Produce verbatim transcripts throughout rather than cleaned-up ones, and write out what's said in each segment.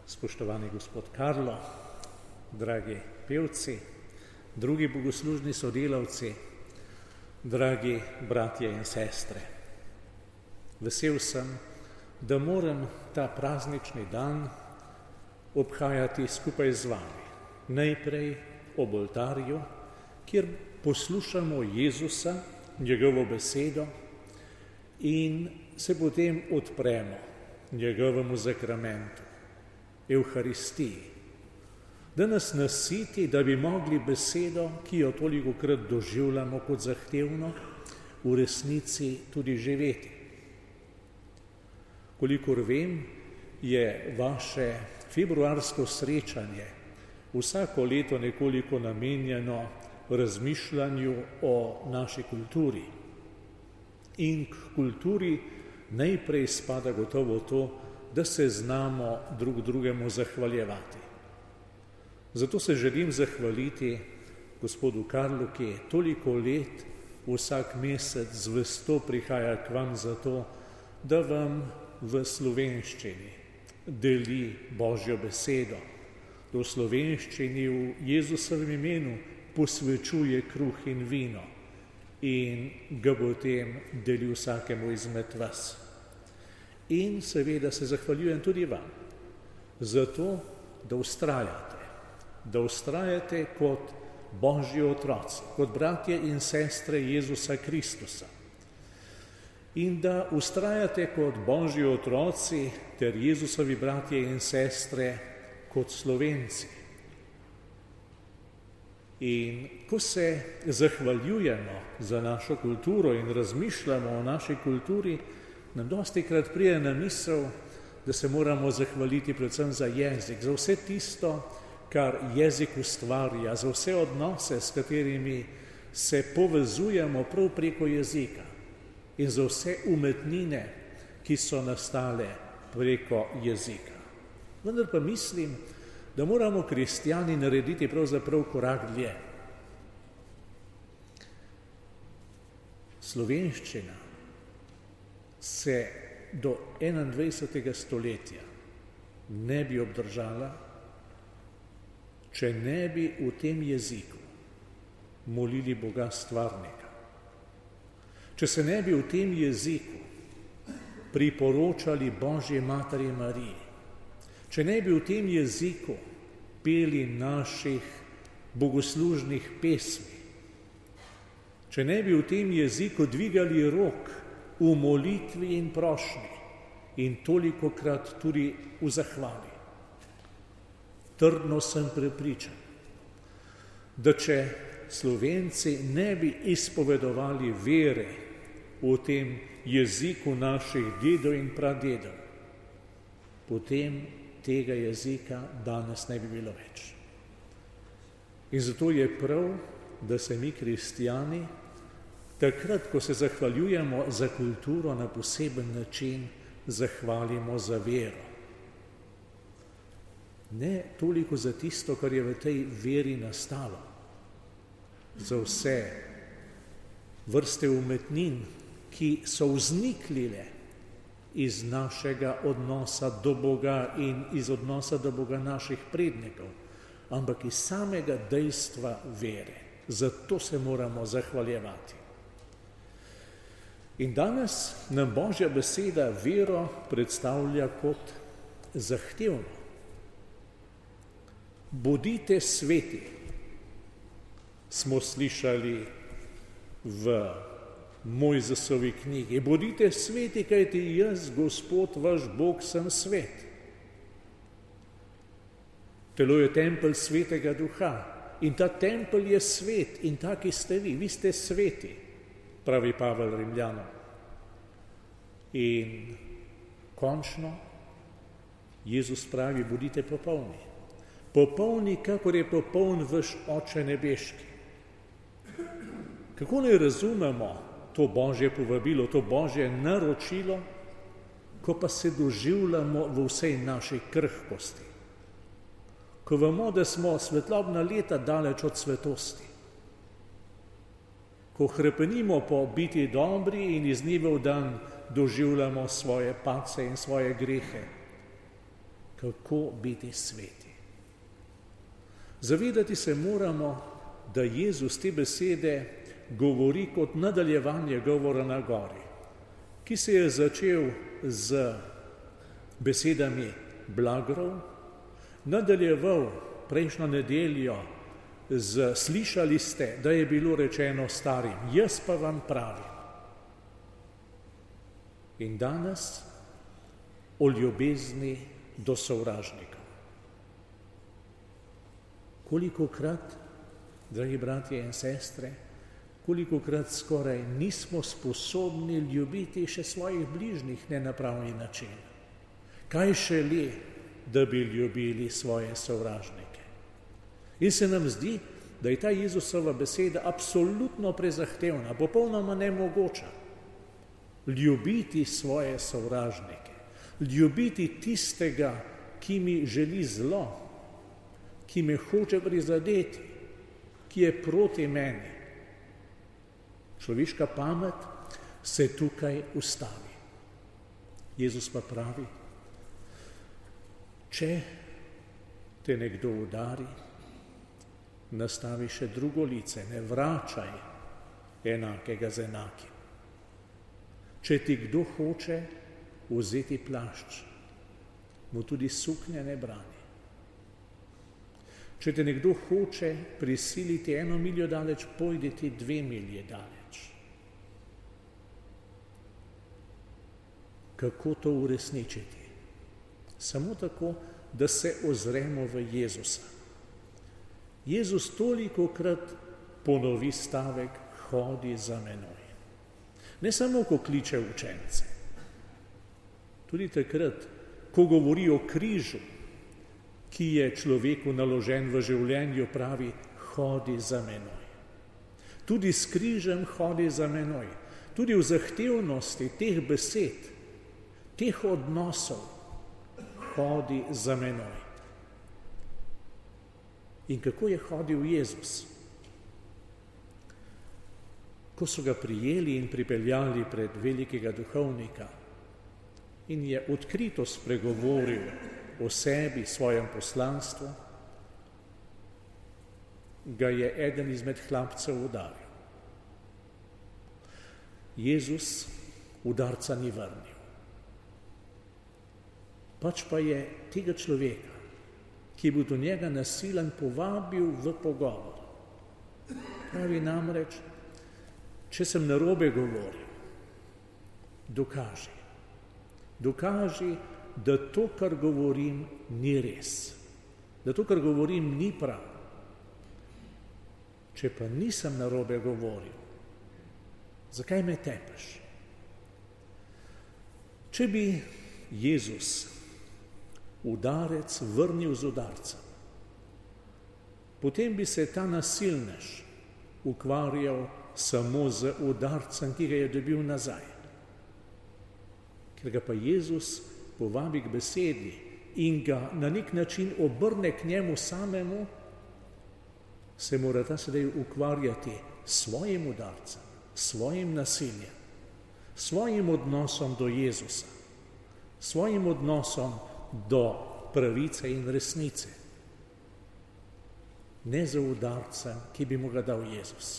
spoštovani gospod Karlo, dragi pevci, drugi bogoslužni sodelavci, dragi bratje in sestre. Vesel sem, da moram ta praznični dan obhajati skupaj z vami. Najprej ob oltarju, kjer poslušamo Jezusa, njegovo besedo in se potem odpremo njegovemu zakramentu, Evharistiji, da nas nasiti, da bi mogli besedo, ki jo tolikokrat doživljamo kot zahtevno, v resnici tudi živeti. Kolikor vem, je vaše februarsko srečanje vsako leto nekoliko namenjeno razmišljanju o naši kulturi. In k kulturi najprej spada gotovo to, da se znamo drug drugemu zahvaljevati. Zato se želim zahvaliti gospodu Karlu, ki je toliko let vsak mesec zvesto prihaja k vam zato, da vam v slovenščini deli Božjo besedo, da v slovenščini v Jezusovem imenu posvečuje kruh in vino in ga potem deli vsakemu izmed vas. In seveda se zahvaljujem tudi vam za to, da vztrajate, da vztrajate kot Božji otroci, kot bratje in sestre Jezusa Kristusa. In da vztrajate kot Božji otroci ter Jezusovi bratje in sestre kot Slovenci. In ko se zahvaljujemo za našo kulturo in razmišljamo o naši kulturi, nam dostikrat pride na misel, da se moramo zahvaliti predvsem za jezik, za vse tisto, kar jezik ustvarja, za vse odnose, s katerimi se povezujemo prav preko jezika in za vse umetnine, ki so nastale preko jezika. Vendar pa mislim, da moramo kristjani narediti pravzaprav korak dlje. Slovenščina se do enaindvajsetega stoletja ne bi obdržala, če ne bi v tem jeziku molili Boga stvarnika. Če se ne bi v tem jeziku priporočali Božji materi Mariji, če ne bi v tem jeziku peli naših bogoslužnih pesmi, če ne bi v tem jeziku dvigali rok v molitvi in prošnji in tolikokrat tudi v zahvali. Trdno sem prepričan, da če Slovenci ne bi izpovedovali vere v tem jeziku naših dedov in pradedov, potem tega jezika danes ne bi bilo več. In zato je prav, da se mi kristjani takrat, ko se zahvaljujemo za kulturo, na poseben način zahvalimo za vero. Ne toliko za tisto, kar je v tej veri nastalo, za vse vrste umetnin, ki so vzniknile iz našega odnosa do Boga in iz odnosa do Boga naših prednikov, ampak iz samega dejstva vere. Zato se moramo zahvaljevati. In danes nam Božja beseda vero predstavlja kot zahtevno. Bodite sveti, smo slišali v Mojzesovi knjigi. Bodite sveti, kajti jaz, Gospod, vaš Bog, sem svet. Telo je tempelj svetega duha in ta tempelj je svet in taki ste vi, vi ste sveti, pravi Pavel Rimljanom. In končno Jezus pravi, bodite popolni. Popolni, kakor je popoln vaš Oče nebeški. Kako naj razumemo to Božje povabilo, to Božje naročilo, ko pa se doživljamo v vsej naši krhkosti? Ko vemo, da smo svetlobna leta daleč od svetosti. Ko hrepenimo po biti dobri in iz dneva v dan doživljamo svoje padce in svoje grehe. kako biti sveti. Zavedati se moramo, da Jezus te besede govori kot nadaljevanje govora na gori, ki se je začel z besedami blagrov, nadaljeval prejšnjo nedeljo z slišali ste, da je bilo rečeno starim, jaz pa vam pravim. In danes o ljubezni do sovražnika. Kolikokrat, dragi bratje in sestre, kolikokrat skoraj nismo sposobni ljubiti še svojih bližnjih ne na pravi način. Kaj šele, da bi ljubili svoje sovražnike. In se nam zdi, da je ta Jezusova beseda absolutno prezahtevna, popolnoma nemogoča. Ljubiti svoje sovražnike, ljubiti tistega, ki mi želi zlo, ki me hoče prizadeti, ki je proti meni. Človeška pamet se tukaj ustavi. Jezus pa pravi, če te nekdo udari, nastavi še drugo lice, ne vračaj enakega z enakim. Če ti kdo hoče vzeti plašč, mu tudi suknje ne brani. Če te nekdo hoče prisiliti eno miljo daleč, pojdi ti dve milje daleč. Kako to uresničiti? Samo tako, da se ozremo v Jezusa. Jezus tolikokrat ponovi stavek, hodi za menoj. Ne samo, ko kliče učence. Tudi takrat, ko govori o križu, ki je človeku naložen v življenju, pravi, hodi za menoj. Tudi s križem hodi za menoj. Tudi v zahtevnosti teh besed, teh odnosov, hodi za menoj. In kako je hodil Jezus? Ko so ga prijeli in pripeljali pred velikega duhovnika in je odkrito spregovoril o sebi, svojem poslanstvu, ga je eden izmed hlapcev udaril. Jezus udarca ni vrnil. Pač pa je tega človeka, ki je bil do njega nasilen, povabil v pogovor. Pravi namreč, če sem narobe govoril, dokaži. Dokaži, da to, kar govorim, ni res. Da to, kar govorim, ni prav. Če pa nisem narobe govoril, zakaj me tepeš? Če bi Jezus udarec vrnil z udarcem, potem bi se ta nasilnež ukvarjal samo z udarcem, ki ga je dobil nazaj. Ker ga pa Jezus povabi k besedi in ga na nek način obrne k njemu samemu, se mora ta sedaj ukvarjati s svojim udarcem, svojim nasiljem, svojim odnosom do Jezusa, svojim odnosom do pravice in resnice. Ne za udarcem, ki bi mu ga dal Jezus.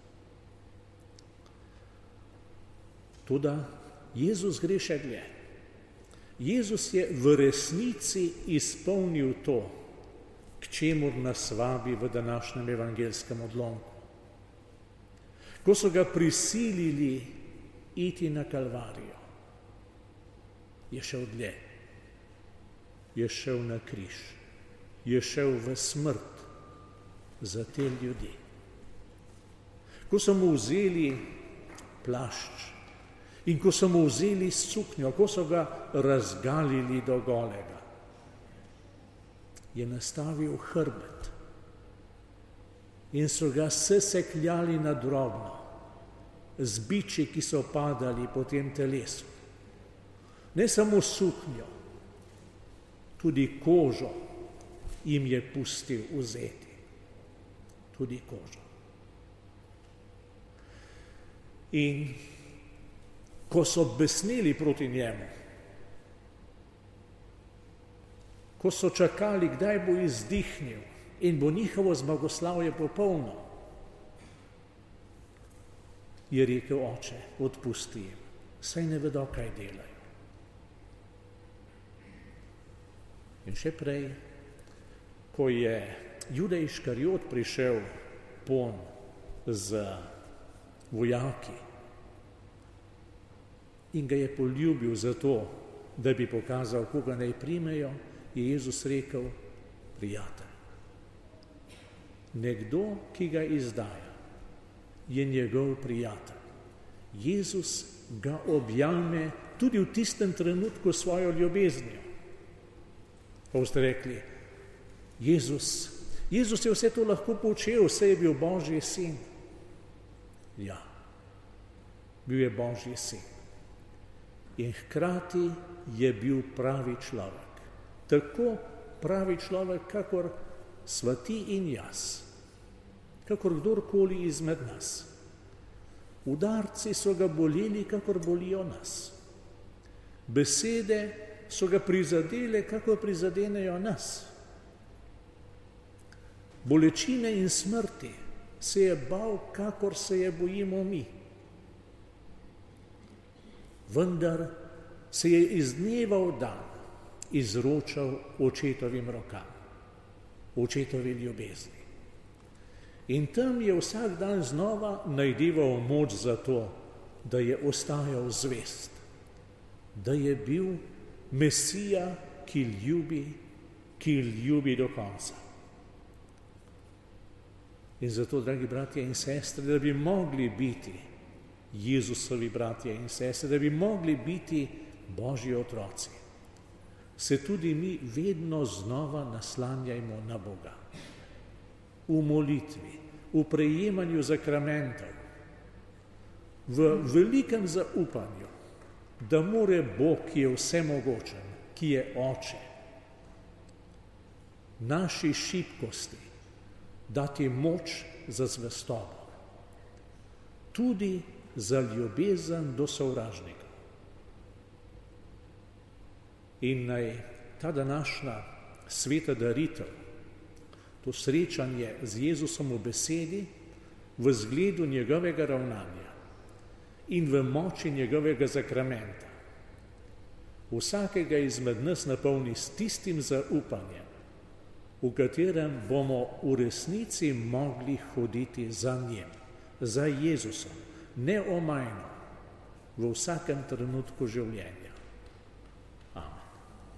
Toda Jezus gre še dlje. Jezus je v resnici izpolnil to, k čemur nas vabi v današnjem evangelskem odlomku. Ko so ga prisilili iti na Kalvarijo, je šel dlje. Je šel na križ. Je šel v smrt za te ljudi. Ko so mu vzeli plašč in ko so mu vzeli suknjo, ko so ga razgalili do golega, je nastavil hrbet in so ga sesekljali na drobno z biči, ki so padali po tem telesu. Ne samo suknjo, tudi kožo jim je pustil vzeti. Tudi kožo. In ko so besneli proti njemu, ko ko so čakali, kdaj bo izdihnil in bo njihovo zmagoslavje popolno, je rekel: Oče, odpusti jim, saj ne vedo, kaj delajo. In še prej, ko je Juda Iškariot prišel pon z vojaki in ga je poljubil zato, da bi pokazal, koga naj primejo, je Jezus rekel: prijatelj. Nekdo, ki ga izdaja, je njegov prijatelj. Jezus ga objame tudi v tistem trenutku svojo ljubeznijo. Pa boste rekli: Jezus, Jezus je vse to lahko počel, saj je bil Božji sin. Ja, bil je Božji sin. In hkrati je bil pravi človek. Tako pravi človek, kakor sva ti in jaz, kakor kdorkoli izmed nas. Udarci so ga boleli, kakor bolijo nas. Besede so ga prizadele, kakor prizadenejo nas. Bolečine in smrti se je bal, kakor se je bojimo mi. Vendar se je iz dneva v dan izročal očetovim rokam, očetovi ljubezni. In tam je vsak dan znova najdeval moč za to, da je ostajal zvest, da je bil Mesija, ki ljubi, ki ljubi do konca. In zato, dragi bratje in sestre, da bi mogli biti Jezusovi bratje in sestre, da bi mogli biti Božji otroci, se tudi mi vedno znova naslanjajmo na Boga. V molitvi, v prejemanju zakramentov, v velikem zaupanju, da more Bog, ki je vsemogočen, ki je Oče, naši šibkosti dati moč za zvestobo, tudi za ljubezen do sovražnikov. In naj ta današnja sveta daritev, to srečanje z Jezusom v besedi, v zgledu njegovega ravnanja in v moči njegovega zakramenta, vsakega izmed nas napolni s tistim zaupanjem, v katerem bomo v resnici mogli hoditi za njim, za Jezusom, neomajno, v vsakem trenutku življenja.